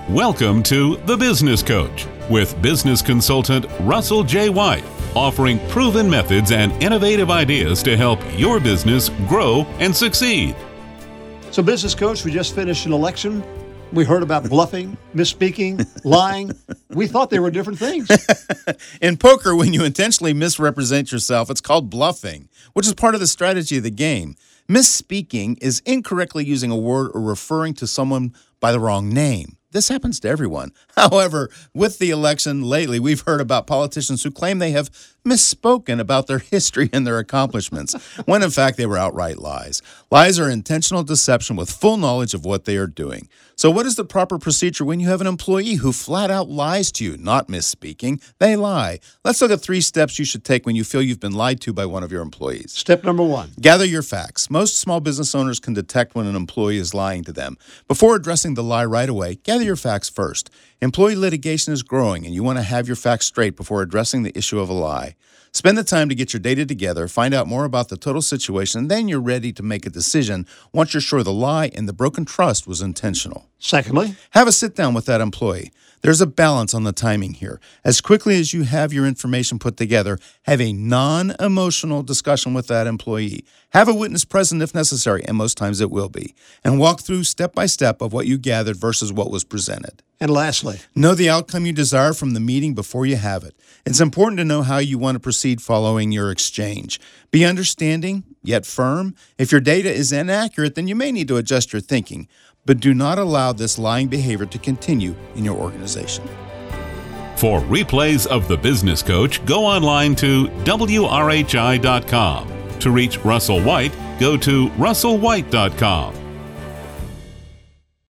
Welcome to The Business Coach with business consultant Russell J. White, offering proven methods and innovative ideas to help your business grow and succeed. So, Business Coach, we just finished an election. We heard about bluffing, misspeaking, lying. We thought they were different things. In poker, when you intentionally misrepresent yourself, it's called bluffing, which is part of the strategy of the game. Misspeaking is incorrectly using a word or referring to someone by the wrong name. This happens to everyone. However, with the election lately, we've heard about politicians who claim they have misspoken about their history and their accomplishments, when in fact they were outright lies. Lies are intentional deception with full knowledge of what they are doing. So what is the proper procedure when you have an employee who flat out lies to you? Not misspeaking, they lie. Let's look at 3 steps you should take when you feel you've been lied to by one of your employees. Step number 1. Gather your facts. Most small business owners can detect when an employee is lying to them. Before addressing the lie right away, gather your facts first. Employee litigation is growing, and you want to have your facts straight before addressing the issue of a lie. Spend the time to get your data together, find out more about the total situation, and then you're ready to make a decision once you're sure the lie and the broken trust was intentional. Secondly, have a sit-down with that employee. There's a balance on the timing here. As quickly as you have your information put together, have a non-emotional discussion with that employee. Have a witness present if necessary, and most times it will be. And walk through step by step of what you gathered versus what was presented. And lastly, know the outcome you desire from the meeting before you have it. It's important to know how you want to proceed following your exchange. Be understanding, yet firm. If your data is inaccurate, then you may need to adjust your thinking. But do not allow this lying behavior to continue in your organization. For replays of The Business Coach, go online to WRHI.com. To reach Russell White, go to russellwhite.com.